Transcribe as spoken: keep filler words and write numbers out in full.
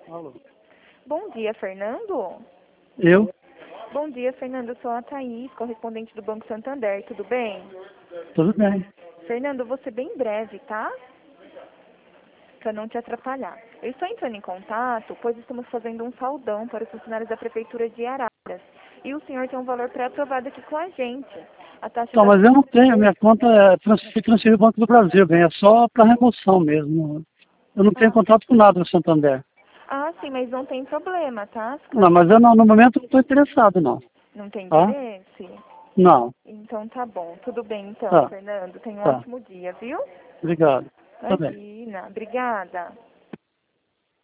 Alô. Bom dia, Fernando. Eu? Bom dia, Fernando. Eu sou a Thaís, correspondente do Banco Santander. Tudo bem? Tudo bem. Fernando, eu vou ser bem breve, tá? Para não te atrapalhar. Eu estou entrando em contato, pois estamos fazendo um saldão para os funcionários da Prefeitura de Araras. E o senhor tem um valor pré-aprovado aqui com a gente. A taxa Então, da... mas eu não tenho, minha conta é trans- foi transferida do Banco do Brasil, bem, é só para remoção mesmo. Eu não tenho Ah, contato com nada no Santander. ah, sim, mas não tem problema, tá? Não, mas eu não, no momento não estou interessado, não. Não tem Tá? interesse? Não. Então tá bom. Tudo bem então, Tá, Fernando. Tenha um tá. ótimo dia, viu? Obrigado. Tá bem. Imagina. Obrigada.